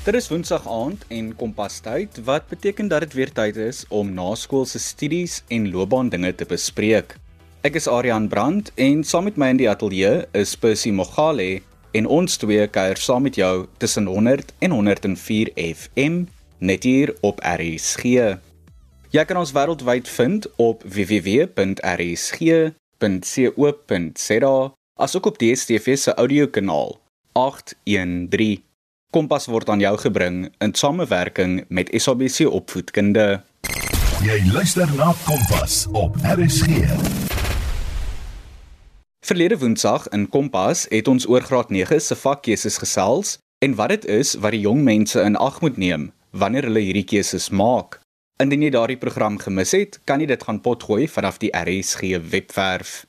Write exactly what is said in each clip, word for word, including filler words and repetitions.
Dit is Woensdag aand en Kompas tyd, wat beteken dat dit weer tyd is om naskoolse studies en loopbaandinge te bespreek. Ek is Adrian Brandt en saam met my in die ateljee is Percy Mogale en ons twee kuier saam met jou tussen honderd en honderd en vier F M net hier op R S G. Jy kan ons wêreldwyd vind op w w w punt r s g punt co punt za asook op D S T V se audiokanaal agt een drie. Kompas word aan jou gebring in samewerking met S A B C Opvoedkunde. Jy luister na Kompas op R S G. Verlede Woensdag in Kompas het ons oor graad nege se vakkeuses gesels en wat dit is wat die jong mense in ag moet neem wanneer hulle hierdie keuses maak. Indien jy daardie program gemis het, kan jy dit gaan potgooi vanaf die R S G webwerf.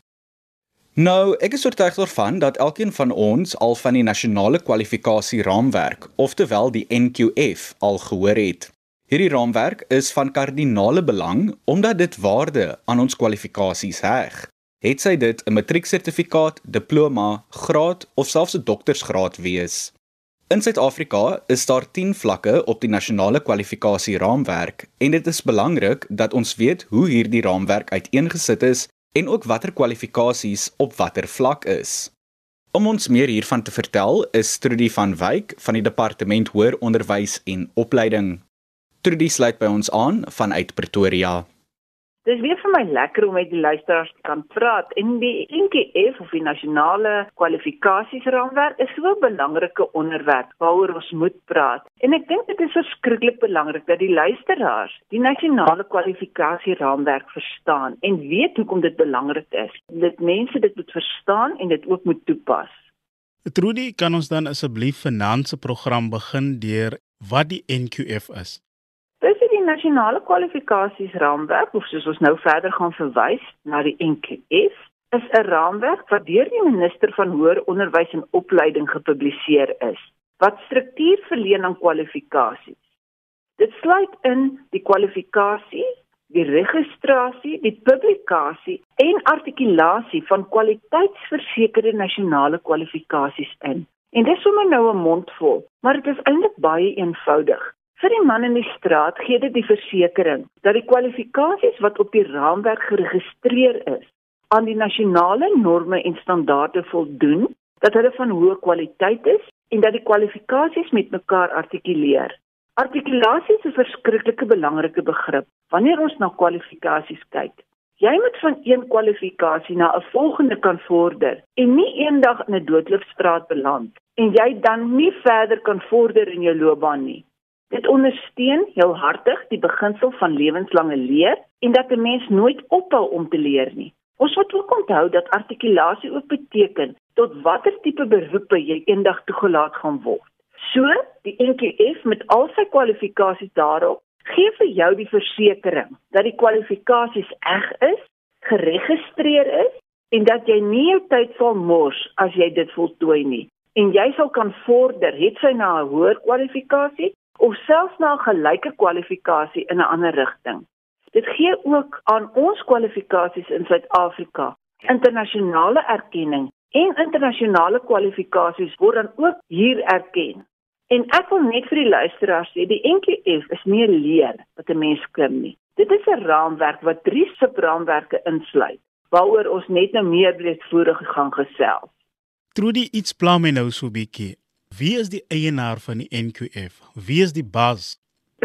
Nou, ek is oortuig daarvan dat elkeen van ons al van die nasionale kwalifikasie raamwerk, oftewel die N Q F, al gehoor het. Hierdie raamwerk is van kardinale belang omdat dit waarde aan ons kwalifikasies heg. Het sy dit 'n matrieksertifikaat, diploma, graad of selfs 'n doktersgraad wees. In Suid-Afrika is daar tien vlakke op die nasionale kwalifikasie raamwerk en dit is belangrik dat ons weet hoe hierdie raamwerk uiteengesit is en ook watter kwalifikasies op watter vlak is. Om ons meer hiervan te vertel is Trudy van Wyk van die Departement Hoër Onderwys en Opleiding. Trudy sluit by ons aan vanuit Pretoria. Dit is weer vir my lekker om met die luisteraars te kan praat en die N Q F of die nasionale kwalifikasiesraamwerk is so 'n belangrike onderwerp waaroor ons moet praat. En ek dink dit is verskriklik belangrik dat die luisteraars die nasionale kwalifikasiesraamwerk verstaan en weet hoekom dit belangrik is. Dat mense dit moet verstaan en dit ook moet toepas. Trudy, kan ons dan asseblief vanaand se program begin deur wat die N Q F is? Dis die nasionale kwalifikasiesraamwerk, of soos ons nou verder gaan verwys na die N Q F, is 'n raamwerk wat deur die minister van Hoër Onderwys en Opleiding gepubliseer is, wat struktuur verleen aan kwalifikasies. Dit sluit in die kwalifikasie, die registrasie, die publikasie en artikulasie van kwaliteitsversekerde nasionale kwalifikasies in. En dis sommer nou 'n mondvol, maar dit is eintlik baie eenvoudig. Vir die man in die straat gee dit die versekering dat die kwalifikasies wat op die raamwerk geregistreer is, aan die nasionale norme en standaarde voldoen, dat hulle van hoë kwaliteit is en dat die kwalifikasies met mekaar artikuleer. Artikulasie is 'n verskriklike belangrike begrip wanneer ons na kwalifikasies kyk. Jy moet van een kwalifikasie na 'n volgende kan vorder en nie eendag in 'n doodloopstraat beland en jy dan nie verder kan vorder in jou loopbaan nie. Dit ondersteun heel hartig die beginsel van lewenslange leer en dat 'n mens nooit ophou om te leer nie. Ons moet ook onthou dat artikulasie ook beteken tot watter tipe beroepe jy eendag toegelaat gaan word. So, die N Q F met al sy kwalifikasies daarop, gee vir jou die versekering dat die kwalifikasies reg is, geregistreer is en dat jy nie jou tyd sal mors as jy dit voltooi nie. En jy sal kan vorder, het sy na 'n hoër kwalifikasie of selfs na 'n gelyke kwalifikasie in 'n ander rigting. Dit gee ook aan ons kwalifikasies in Suid-Afrika internasionale erkenning en internasionale kwalifikasies word dan ook hier erken. En ek wil net vir die luisteraars sê, die N Q F is nie 'n leer wat 'n mens klim nie. Dit is 'n raamwerk wat drie subraamwerke insluit, waaroor ons net nou meer breedvoerig gaan gesels. Trudy, iets pla my nou so 'n bietjie. Wie is die eienaar van die N Q F? Wie is die baas?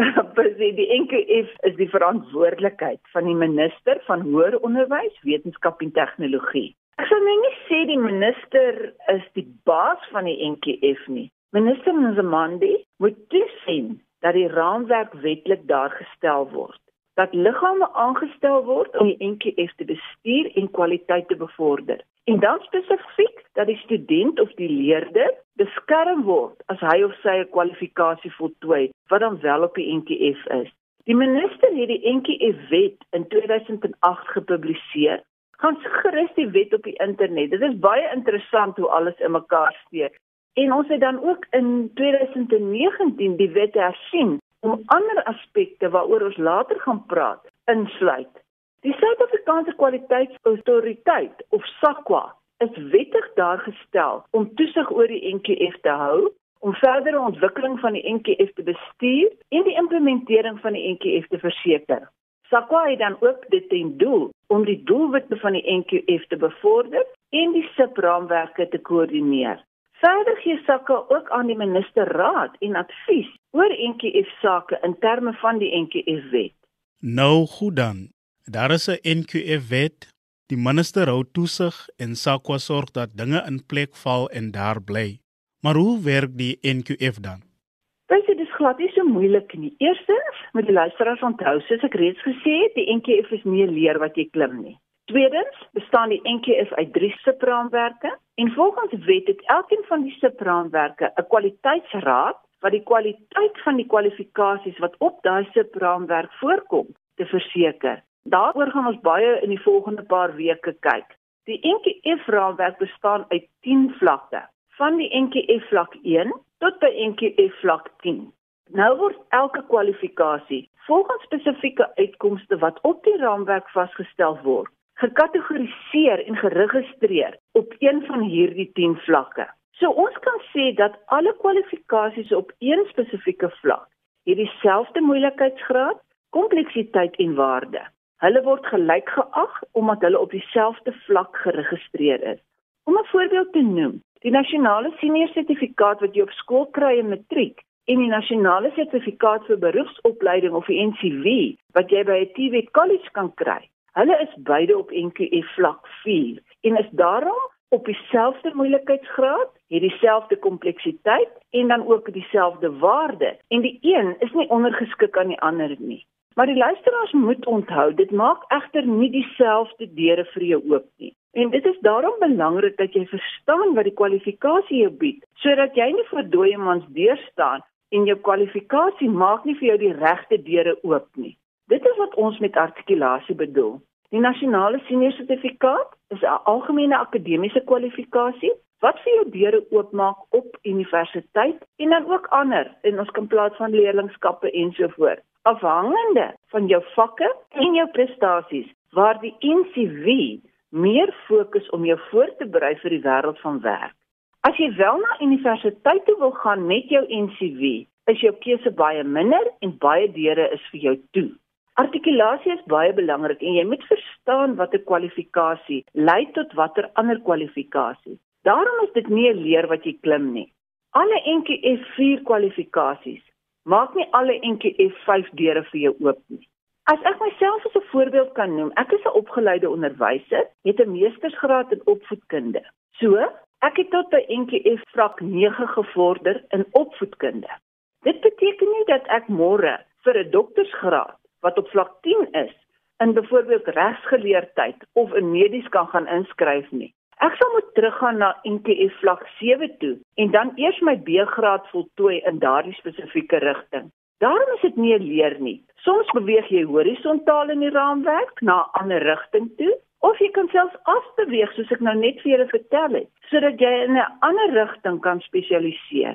Die N Q F is die verantwoordelikheid van die minister van Hoër Onderwys, Wetenskap en Tegnologie. Ek sal nou nie sê die minister is die baas van die N Q F nie. Minister Nzimande moet toesien dat die raamwerk wetlik daar gestel word, dat liggame aangestel word om die N Q F te bestuur en kwaliteit te bevorder. En dan spesifiek dat die student of die leerder beskerm word as hy of sy 'n kwalifikasie voltooi wat dan wel op die N Q F is. Die minister het die N Q F-wet in twee duisend agt gepubliseer. Gaan gerus die wet op die internet. Dit is baie interessant hoe alles in mekaar steek. En ons het dan ook in twee duisend negentien die wet hersien om ander aspekte waaroor ons later gaan praat insluit. Die Suid-Afrikaanse Kwaliteitsautoriteit of SAQA is wettig daar gestel om toesig oor die N Q F te hou, om verdere ontwikkeling van die N K F te bestuur en die implementering van die N K F te verseker. SAQA het dan ook dit ten doel om die doelwitte van die N Q F te bevorder en die S I P-raamwerke te koördineer. Verder gee SAQA ook aan die minister raad en advies oor N Q F-sake in terme van die N Q F-wet. Nou goed dan, daar is 'n N Q F-wet, die minister hou toesig en SAQA sorg dat dinge in plek val en daar bly. Maar hoe werk die N Q F dan? Dit is glad nie so moeilik nie. Eerstens, moet die luisteraars onthou, soos ek reeds gesê het, die N Q F is nie 'n leer wat jy klim nie. Tweedens, bestaan die N Q F uit drie S I P-raamwerke en volgens wet het elkeen van die S I P-raamwerke 'n kwaliteitsraad wat die kwaliteit van die kwalifikasies wat op daai S I P-raamwerk voorkom te verseker. Daaroor gaan ons baie in die volgende paar weke kyk. Die N Q F-raamwerk bestaan uit tien vlakke, van die N Q F vlak een tot by N Q F vlak tien. Nou word elke kwalifikasie volgens spesifieke uitkomste wat op die raamwerk vasgestel word, gekategoriseer en geregistreer op een van hierdie tien vlakke. So ons kan sê dat alle kwalifikasies op een spesifieke vlak het dieselfde moeilikheidsgraad, kompleksiteit en waarde. Hulle word gelyk geag omdat hulle op dieselfde vlak geregistreer is. Om 'n voorbeeld te noem, die nasionale senior sertifikaat wat jy op skool kry in matriek en die nasionale sertifikaat vir beroepsopleiding of die N C V wat jy by 'n T V E T college kan kry. Hulle is beide op N Q F vlak vier en is daarom op dieselfde moeilikheidsgraad, het dieselfde kompleksiteit en dan ook dieselfde waarde. En die een is nie ondergeskik aan die ander nie. Maar die luisteraars moet onthou, dit maak egter nie dieselfde deure vir jou oop nie. En dit is daarom belangrik dat jy verstaan wat die kwalifikasie jou bied, sodat jy nie voor dooie mans deur staan en jou kwalifikasie maak nie vir jou die regte deure oop nie. Dit is wat ons met artikulasie bedoel. Die nasionale senior sertifikaat is 'n algemene akademiese kwalifikasie wat vir jou deure oopmaak op universiteit en dan ook ander, en ons kan praat van leerlingskappe ensovoorts, afhangende van jou vakke en jou prestasies, waar die N C V meer fokus om jou voor te berei vir die wêreld van werk. As jy wel na universiteit toe wil gaan met jou N C V, is jou keuse baie minder en baie deure is vir jou toe. Artikulasie is baie belangrik en jy moet verstaan wat 'n kwalifikasie lei tot watter ander kwalifikasie. Daarom is dit nie 'n leer wat jy klim nie. Alle N Q F vier kwalifikasies maak nie alle N Q F vyf deure vir jou oop nie. As ek myself as 'n voorbeeld kan noem, ek is 'n opgeleide onderwyser, het 'n meestersgraad in opvoedkunde. So, ek het tot by N Q F vlak nege gevorder in opvoedkunde. Dit beteken nie dat ek môre vir 'n doktorsgraad wat op vlak tien is, in byvoorbeeld regsgeleerdheid of in medies kan gaan inskryf nie. Ek sal moet teruggaan na N Q F vlak sewe toe en dan eers my B-graad voltooi in daardie spesifieke rigting. Daarom is dit nie 'n leer nie. Soms beweeg jy horisontaal in die raamwerk na 'n ander rigting toe, of jy kan selfs afbeweeg soos ek nou net vir julle vertel het, sodat jy in 'n ander rigting kan spesialiseer.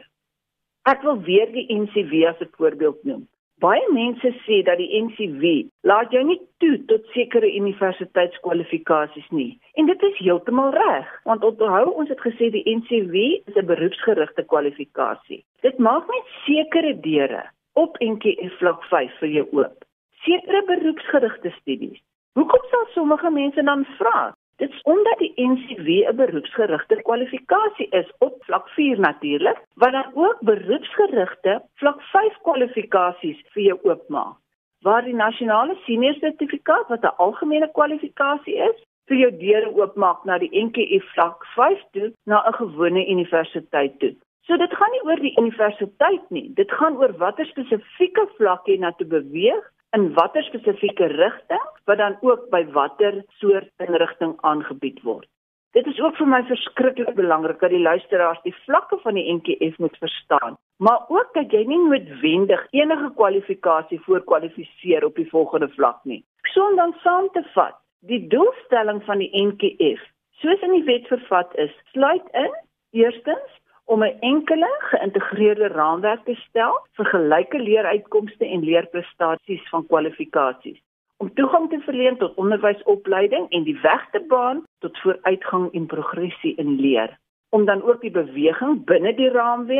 Ek wil weer die N C V as 'n voorbeeld noem. Baie mense sê dat die N C V laat jou nie toe tot sekere universiteitskwalifikasies nie. En dit is heeltemal reg, want onthou ons het gesê die N C V is 'n beroepsgerigte kwalifikasie. Dit maak net sekere deure op N Q F vlak vyf vir jou oop. Sekere beroepsgerigte studies. Hoekom sal sommige mense dan vra? Dit is omdat die N C V 'n beroepsgerigte kwalifikasie is op vlak vier natuurlik, wat dan ook beroepsgerigte vlak vyf kwalifikasies vir jou oopmaak. Waar die nasionale senior sertifikaat wat 'n algemene kwalifikasie is, vir jou deure oopmaak na die N Q F vlak vyf toe, na 'n gewone universiteit toe. So dit gaan nie oor die universiteit nie, dit gaan oor watter spesifieke vlak jy na toe beweeg, in watter spesifieke rigting, wat dan ook by watter soort inrigting aangebied word. Dit is ook vir my verskriklik belangrik dat die luisteraars die vlakke van die N Q F moet verstaan, maar ook dat jy nie noodwendig enige kwalifikasie voorkwalifiseer op die volgende vlak nie. So om dan saam te vat, die doelstelling van die N Q F, soos in die wet vervat is, sluit in, eerstens, om 'n enkele geïntegreerde raamwerk te stel vir gelyke leeruitkomste en leerprestasies van kwalifikasies, om toegang te verleen tot onderwysopleiding en die weg te baan tot vooruitgang en progressie in leer, om dan ook die beweging binne die raamwerk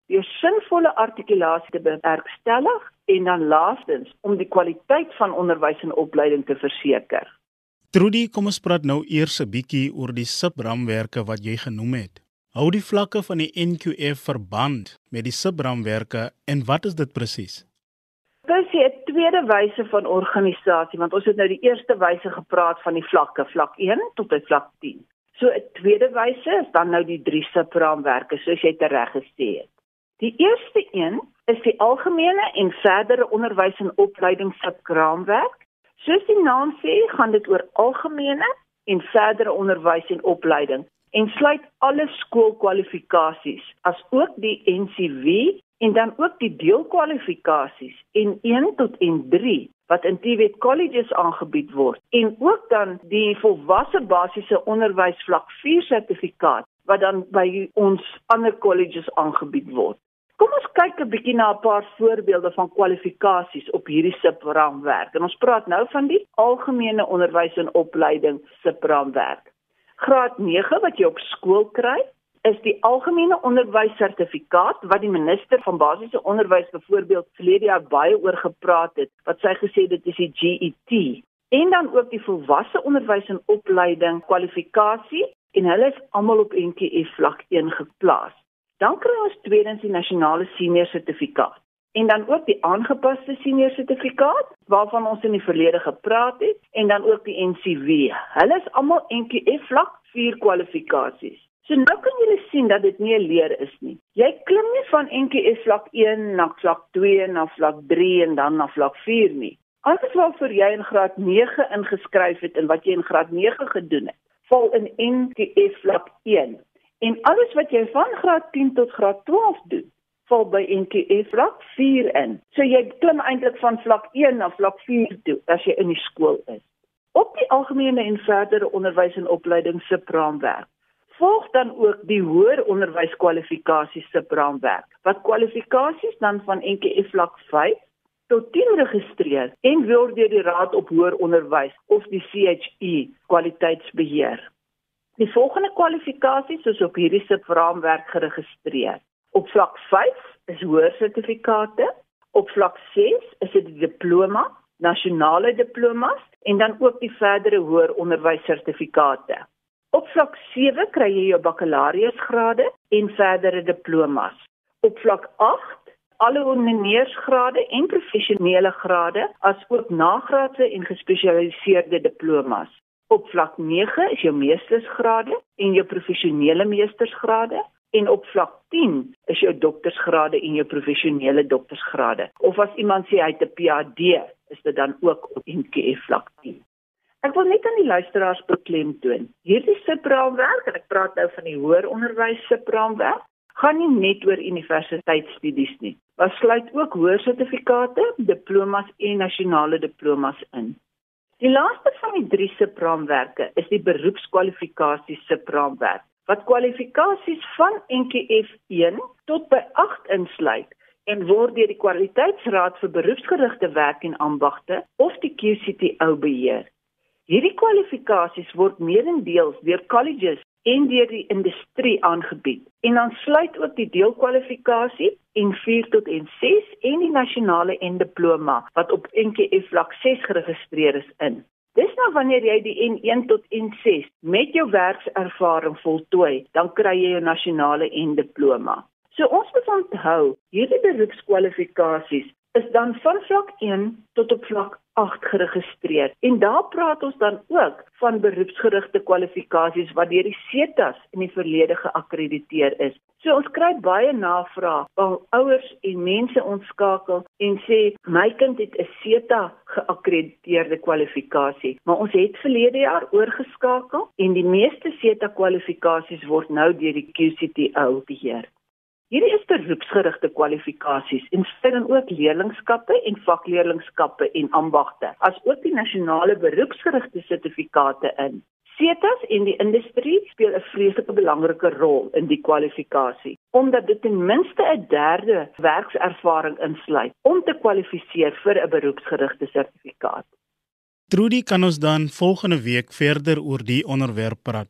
deur sinvolle artikulasie te bewerkstellig en dan laastens om die kwaliteit van onderwys en opleiding te verseker. Trudy, kom ons praat nou eers 'n bietjie oor die subraamwerke wat jy genoem het. Hou die vlakke van die N Q F verband met die subraamwerke en wat is dit presies? Dis 'n tweede wyse van organisasie, want ons het nou die eerste wyse gepraat van die vlakke, vlak een tot by vlak tien. So 'n tweede wyse is dan nou die drie subraamwerke, soos jy tereg gesê het. Die eerste een is die algemene en verdere onderwys en opleiding subraamwerk. Soos die naam sê, gaan dit oor algemene en verdere onderwys en opleiding en sluit alle skoolkwalifikasies, as ook die N C V en dan ook die deelkwalifikasies N een tot N drie wat in T V E T colleges aangebied word en ook dan die volwasse basiese onderwys vlak vier sertifikaat wat dan by ons ander colleges aangebied word. Kom ons kyk 'n bietjie na 'n paar voorbeelde van kwalifikasies op hierdie subraamwerk. En ons praat nou van die algemene onderwys en opleiding subraamwerk. Graad nege wat jy op skool kry, is die algemene onderwys sertifikaat wat die minister van basiese onderwys byvoorbeeld verlede jaar baie oor gepraat het, wat sy gesê dit is die G E T. En dan ook die volwasse onderwys en opleiding kwalifikasie en hulle is almal op N Q F vlak een geplaas. Dan kry ons tweedens die nasionale senior sertifikaat en dan ook die aangepaste senior sertifikaat waarvan ons in die verlede gepraat het en dan ook die N C V. Hulle is almal N Q F vlak vier kwalifikasies. So nou kan julle sien dat dit nie 'n leer is nie. Jy klim nie van N Q F vlak een na vlak twee na vlak drie en dan na vlak vier nie. Alles waarvoor jy in graad nege ingeskryf het en wat jy in graad nege gedoen het, val in N Q F vlak een. En alles wat jy van graad tien tot graad twaalf doen, val by N Q F vlak vier in. So jy klim eintlik van vlak een na vlak vier toe as jy in die skool is. Op die algemene en verdere onderwys en opleiding subraamwerk volg dan ook die hoër onderwyskwalifikasies subraamwerk, wat kwalifikasies dan van N Q F vlak vyf tot tien registreer en word deur die Raad op Hoër Onderwys of die C H E kwaliteitsbeheer. Die volgende kwalifikasies is op hierdie subraamwerk geregistreer. Op vlak vyf is hoër sertifikate, op vlak ses is dit die diploma, nasionale diplomas en dan ook die verdere hoër onderwys sertifikate. Op vlak sewe kry jy jou bakkalaureusgrade en verdere diplomas. Op vlak agt alle honeursgrade en professionele grade, as ook nagraadse en gespesialiseerde diplomas. Op vlak nege is jou meestersgrade en jou professionele meestersgrade en op vlak tien is jou doktorsgrade en jou professionele doktorsgrade. Of as iemand sê hy het 'n P H D, is dit dan ook op N Q F vlak tien. Ek wil net aan die luisteraars beklemtoon. Hierdie subraamwerk, en ek praat nou van die hoër onderwys subraamwerk, gaan nie net oor universiteitsstudies nie, maar sluit ook hoër sertifikate, diplomas en nasionale diplomas in. Die laaste van die drie subraamwerke is die beroepskwalifikasies subraamwerk, wat kwalifikasies van N Q F een tot by agt insluit en word deur die Kwaliteitsraad vir Beroepsgerigte Werk en Ambagte of die Q C T O beheer. Hierdie kwalifikasies word meerendeels deur colleges en deur die industrie aangebied en dan sluit ook die deelkwalifikasie N vier tot N ses en die nasionale en diploma wat op N Q F vlak ses geregistreer is in. Dis nou wanneer jy die N een tot N ses met jou werkservaring voltooi, dan kry jy jou nasionale en diploma. So ons moet onthou, hierdie beroepskwalifikasies is dan van vlak een tot op vlak agt geregistreer. En daar praat ons dan ook van beroepsgerigte kwalifikasies wat deur die SETA's in die verlede geakkrediteer is. So ons kry baie navrae van ouers en mense ons skakel en sê my kind het 'n SETA geakkrediteerde kwalifikasie, maar ons het verlede jaar oorgeskakel en die meeste SETA kwalifikasies word nou deur die Q C T O beheer. Hierdie is beroepsgerigte kwalifikasies en sluit dan ook leerlingskappe en vakleerlingskappe en ambagte, as ook die nasionale beroepsgerigte sertifikate in. SETA's en die industrie speel 'n vreeslike belangrike rol in die kwalifikasie, omdat dit ten minste 'n derde werkservaring insluit om te kwalifiseer vir 'n beroepsgerigte sertifikaat. Trudy, kan ons dan volgende week verder oor die onderwerp praat?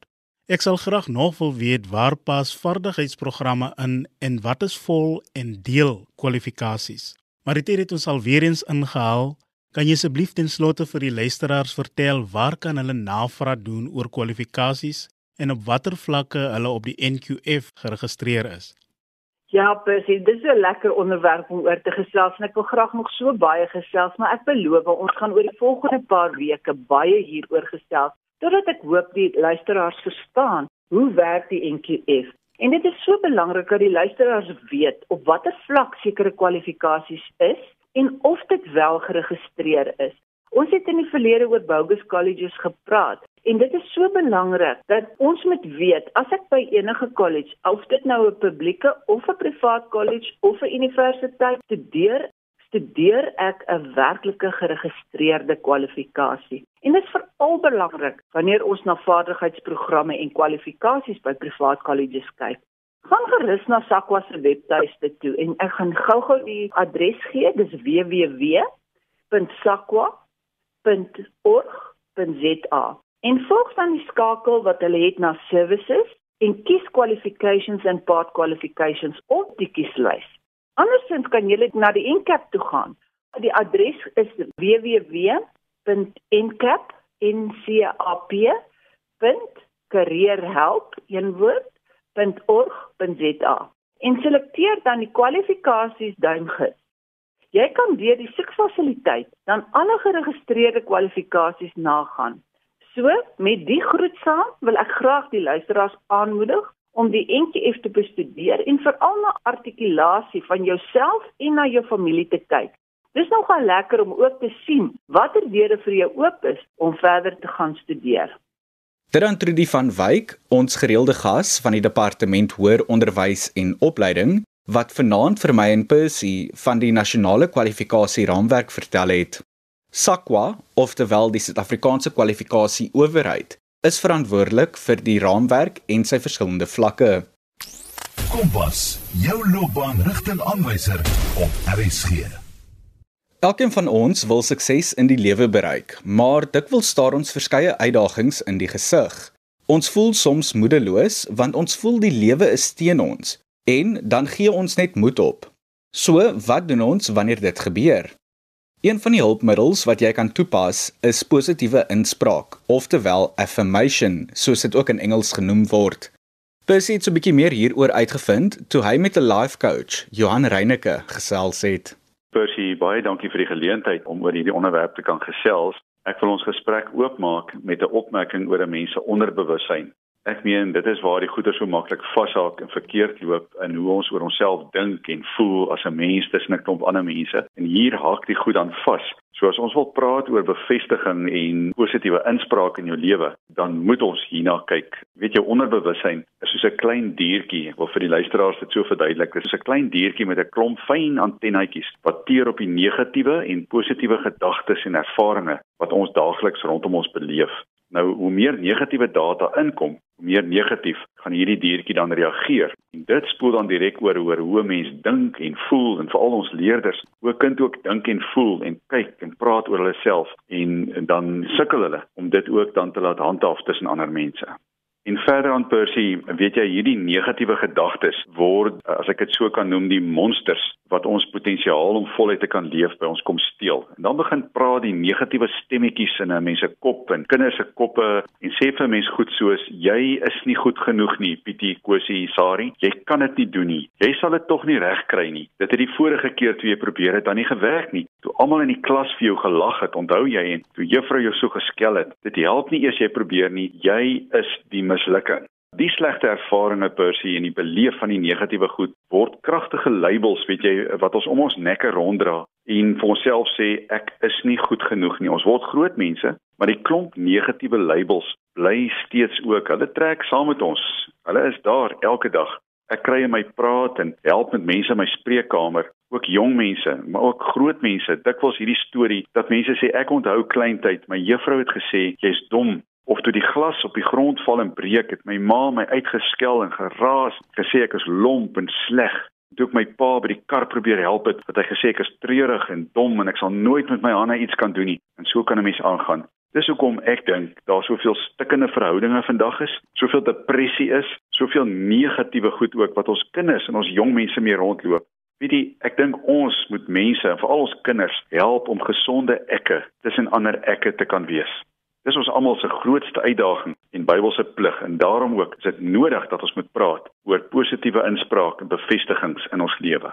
Ek sal graag nog wil weet waar pas vaardigheidsprogramme in en wat is vol en deel kwalifikasies. Maar die tyd het ons al weer eens ingehaal. Kan jy asseblief ten slotte vir die luisteraars vertel waar kan hulle navraag doen oor kwalifikasies en op watter vlakke hulle op die N Q F geregistreer is? Ja, Percy, dit is 'n lekker onderwerp om oor te gesels en ek wil graag nog so baie gesels, maar ek beloof ons gaan oor die volgende paar weke baie hieroor gesels, totdat ek hoop die luisteraars verstaan hoe werk die N Q F. En dit is so belangrik dat die luisteraars weet op watter vlak sekere kwalifikasies is en of dit wel geregistreer is. Ons het in die verlede oor bogus colleges gepraat en dit is so belangrik dat ons moet weet, as ek by enige college, of dit nou 'n publieke of 'n privaat college of 'n universiteit studeer, studeer ek 'n werklike geregistreerde kwalifikasie. En dit is veral belangrik wanneer ons na vaardigheidsprogramme en kwalifikasies by privaat colleges kyk. Gaan gerus na SAQA se webtuiste toe en ek gaan gou-gou die adres gee, dis w w w punt saqua punt org punt z a. En volg dan die skakel wat hulle het na services en kies qualifications en part qualifications op die kieslys. Andersins kan jy na die N C A P toe gaan. Die adres is w w w punt n c a p punt careerhelp een woord punt org punt z a en selekteer dan die kwalifikasies duimgis. Jy kan deur die soekfasiliteit dan alle geregistreerde kwalifikasies nagaan. So, met die groet saam wil ek graag die luisteraars aanmoedig om die N Q F te bestudeer en veral na artikulasie van jouself en na jou familie te kyk. Dis nogal lekker om ook te sien watter deure vir jou oop is om verder te gaan studeer. Dit dan Trudy van Wyk, ons gereelde gas van die Departement Hoër Onderwys en Opleiding, wat vanaand vir my en Percy van die nasionale kwalifikasie raamwerk vertel het. SAQA, oftewel die Suid-Afrikaanse Kwalifikasie Owerheid, is verantwoordelik vir die raamwerk en sy verskillende vlakke. Kompas, jou loopbaanrigtingaanwyser op R S G. Elkeen van ons wil sukses in die lewe bereik, maar dikwels staar ons verskeie uitdagings in die gesig. Ons voel soms moedeloos, want ons voel die lewe is teen ons, en dan gee ons net moed op. So, wat doen ons wanneer dit gebeur? Een van die hulpmiddels wat jy kan toepas is positiewe inspraak, oftewel affirmation, soos dit ook in Engels genoem word. Percy het so 'n bietjie meer hieroor uitgevind toe hy met 'n life coach, Johan Reyneke, gesels het. Percy, baie dankie vir die geleentheid om oor hierdie onderwerp te kan gesels. Ek wil ons gesprek oopmaak met 'n opmerking oor 'n mens se onderbewussyn. Ek meen, dit is waar die goeie so maklik vashaak en verkeerd loop in hoe ons oor onsself dink en voel as 'n mens tussen 'n klomp ander mense. En hier haak die goed dan vas. So as ons wil praat oor bevestiging en positiewe inspraak in jou lewe, dan moet ons hierna kyk. Weet jou onderbewussyn is soos 'n klein diertjie, ek wil vir die luisteraars dit so verduidelik, dit is soos 'n klein diertjie met 'n klomp fyn antennetjies wat teer op die negatiewe en positiewe gedagtes en ervarings wat ons daagliks rondom ons beleef. Nou, hoe meer negatiewe data inkom, hoe meer negatief gaan hierdie diertjie dan reageer. En dit spoel dan direk oor oor hoe 'n mens dink en voel, en veral ons leerders, hoe 'n kind ook dink en voel en kyk en praat oor hulle self, en, en dan sukkel hulle om dit ook dan te laat handhaaf tussen ander mense. En verder aan Percy, weet jy, hierdie negatiewe gedagtes word, as ek dit so kan noem, die monsters wat ons potensiaal om voluit te kan leef by ons kom steel. En dan begin praat die negatiewe stemmetjies in 'n mens se kop en kinders se koppe en sê vir 'n mens goed soos, jy is nie goed genoeg nie, Pietie, Kosie, Sari, jy kan dit nie doen nie. Jy sal dit tog nie reg kry nie. Dit het die vorige keer toe jy probeer het dan nie gewerk nie. Toe almal in die klas vir jou gelag het, onthou jy, en toe juffrou jou so geskel het, dit help nie eers jy probeer nie, jy is die mislukking. Die slegte ervarings, Percy, en die beleef van die negatiewe goed word kragtige labels, weet jy, wat ons om ons nekke ronddra en vir onsself sê, ek is nie goed genoeg nie. Ons word groot mense, maar die klomp negatiewe labels bly steeds ook. Hulle trek saam met ons. Hulle is daar elke dag. Ek kry in my praat en help met mense in my spreekkamer, ook jong mense, maar ook groot mense. Dikwels hierdie storie dat mense sê, ek onthou kleintyd, my juffrou het gesê, jy's dom. Of toe die glas op die grond val en breek, het my ma my uitgeskel en geraas, gesê ek is lomp en sleg. Toe ek my pa by die kar probeer help het, het hy gesê ek is treurig en dom en ek sal nooit met my hande iets kan doen nie. En so kan 'n mens aangaan. Dis hoekom ek dink daar soveel stikkende verhoudinge vandag is, soveel depressie is, soveel negatiewe goed ook wat ons kinders en ons jong mense mee rondloop. Weet jy, ek dink ons moet mense, en veral ons kinders, help om gesonde ekke tussen ander ekke te kan wees. Dis ons almal se grootste uitdaging en Bybelse plig, en daarom ook is dit nodig dat ons moet praat oor positiewe inspraak en bevestigings in ons lewe.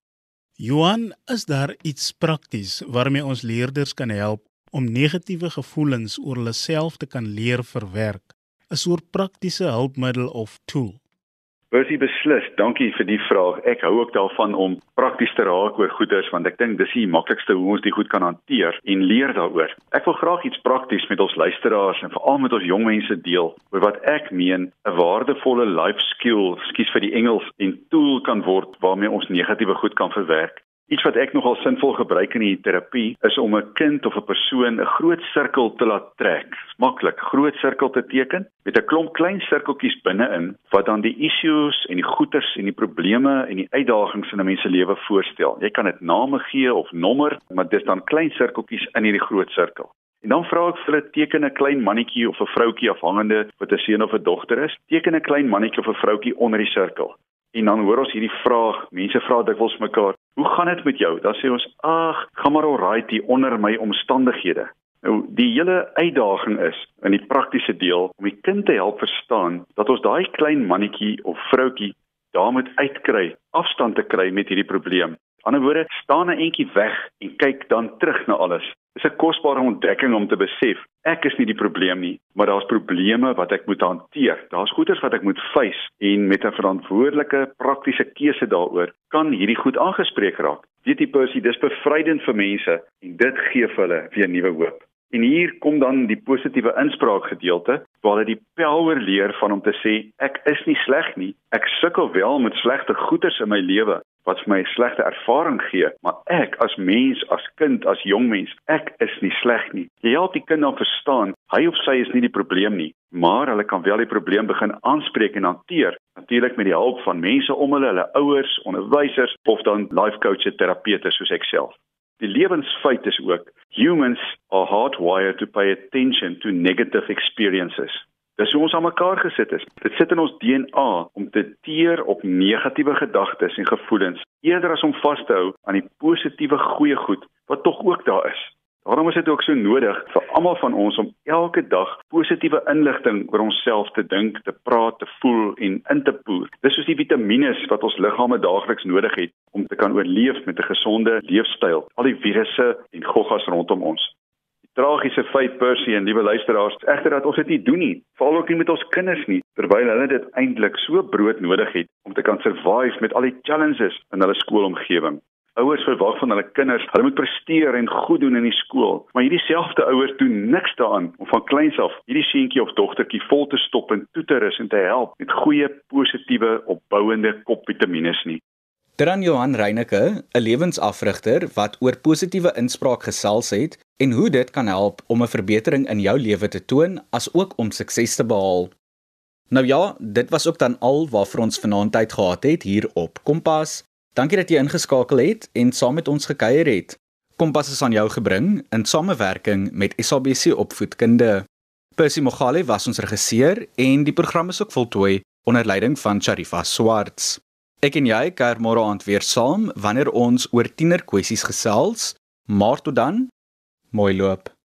Johan, is daar iets prakties waarmee ons leerders kan help om negatiewe gevoelens oor hulle self te kan leer verwerk? 'n soort praktiese hulpmiddel of tool? Percy, beslis, dankie vir die vraag. Ek hou ook daarvan om prakties te raak oor goeders, want ek dink dis die maklikste hoe ons die goed kan hanteer en leer daaroor. Ek wil graag iets prakties met ons luisteraars en veral met ons jong mense deel, oor wat ek meen 'n waardevolle life skill, skuis vir die Engels, en tool kan word waarmee ons negatiewe goed kan verwerk. Iets wat ek nogal sinvol gebruik in die terapie is om 'n kind of 'n persoon 'n groot sirkel te laat trek. Maklik, groot sirkel te teken met 'n klomp klein sirkeltjies binne-in wat dan die issues en die goeters en die probleme en die uitdagings in 'n mens se lewe voorstel. Jy kan dit name gee of nommer, maar dis dan klein sirkeltjies in hierdie groot sirkel. En dan vra ek vir hulle, teken 'n klein mannetjie of 'n vroutjie afhangende wat 'n seun of 'n dogter is, teken 'n klein mannetjie of 'n vroutjie onder die sirkel. En dan hoor ons hierdie vraag, mense vra dikwels mekaar, hoe gaan dit met jou? Dan sê ons, ag, gaan maar alright hier onder my omstandighede. Nou, die hele uitdaging is, in die praktiese deel, om die kind te help verstaan, dat ons daai klein mannetjie of vroutjie daar moet uitkry, afstand te kry met hierdie probleem. Aan die ander woorde, staan 'n entjie weg en kyk dan terug na alles. Dis 'n kosbare ontdekking om te besef, ek is nie die probleem nie, maar daar's probleme wat ek moet hanteer. Daar's goeters wat ek moet face en met 'n verantwoordelike, praktiese keuse daaroor kan hierdie goed aangespreek raak. Weet jy, Percy, dis bevrydend vir mense en dit gee vir hulle weer nuwe hoop. En hier kom dan die positiewe inspraak gedeelte, waar hulle die power leer van om te sê, ek is nie sleg nie, ek sukkel wel met slegte goeters in my lewe, wat vir my 'n slegte ervaring gee, maar ek as mens, as kind, as jong mens, ek is nie sleg nie. Jy help die kind dan verstaan, hy of sy is nie die probleem nie, maar hulle kan wel die probleem begin aanspreek en hanteer, natuurlik met die hulp van mense om hulle, hulle ouers, onderwysers, of dan life coaches, terapeute soos ek self. Die lewensfeit is ook, humans are hardwired to pay attention to negative experiences. Dis hoe ons aan mekaar gesit is. Dit sit in ons D N A om te teer op negatiewe gedagtes en gevoelens, eerder as om vas te hou aan die positiewe goeie goed, wat tog ook daar is. Daarom is dit ook so nodig vir almal van ons om elke dag positiewe inligting oor onsself te dink, te praat, te voel en in te poer. Dis soos die vitamiene wat ons liggame daagliks nodig het om te kan oorleef met 'n gesonde leefstyl, al die virusse en goggas rondom ons. Die tragiese feit, Percy en liewe luisteraars, is egter dat ons dit nie doen nie, veral ook nie met ons kinders nie, terwyl hulle dit eintlik so brood nodig het om te kan survive met al die challenges in hulle skoolomgewing. Ouers verwag van hulle kinders, hulle moet presteer en goed doen in die skool, maar hierdie selfde ouers doen niks daaraan om van kleins af hierdie seentjie of dogtertjie vol te stop en toe te rus en te help met goeie, positiewe, opbouende kopvitamiene nie. Dan Johan Reyneke, 'n lewensafrigter wat oor positiewe inspraak gesels het en hoe dit kan help om 'n verbetering in jou lewe te toon, as ook om sukses te behaal. Nou ja, dit was ook dan al waarvoor ons vanaand tyd gehad het hier op Kompas. Dankie dat jy ingeskakel het en saam met ons gekuier het. Kompas is aan jou gebring in samewerking met S A B C Opvoedkunde. Percy Mogale was ons regisseur en die program is ook voltooi onder leiding van Sharifa Swarts. Ek en jy kuier môre aand weer saam wanneer ons oor tienerkwessies gesels. Maar tot dan, mooi loop.